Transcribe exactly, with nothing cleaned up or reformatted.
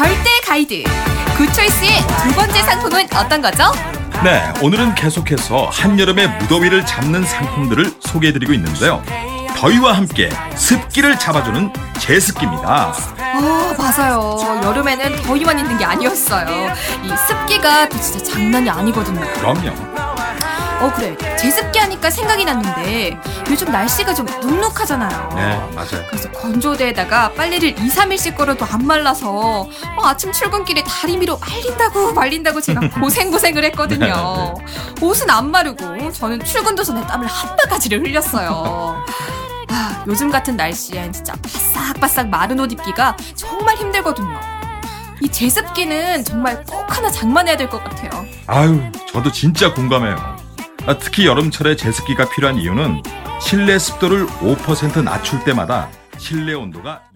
절대 가이드 굿초이스의 두 번째 상품은 어떤 거죠? 네, 오늘은 계속해서 한여름의 무더위를 잡는 상품들을 소개해드리고 있는데요. 더위와 함께 습기를 잡아주는 제습기입니다. 아, 맞아요. 여름에는 더위만 있는 게 아니었어요. 이 습기가 또 진짜 장난이 아니거든요. 그럼요. 어 그래, 제습기 하니까 생각이 났는데 요즘 날씨가 좀 눅눅하잖아요. 네, 맞아요. 그래서 건조대에다가 빨래를 이, 삼 일씩 걸어도 안 말라서 어, 아침 출근길에 다리미로 말린다고 말린다고 제가 고생고생을 했거든요. 옷은 안 마르고 저는 출근도 전에 땀을 한 바가지를 흘렸어요. 아, 요즘 같은 날씨엔 진짜 바싹바싹 마른 옷 입기가 정말 힘들거든요. 이 제습기는 정말 꼭 하나 장만해야 될 것 같아요. 아유, 저도 진짜 공감해요. 아, 특히 여름철에 제습기가 필요한 이유는 실내 습도를 오 퍼센트 낮출 때마다 실내 온도가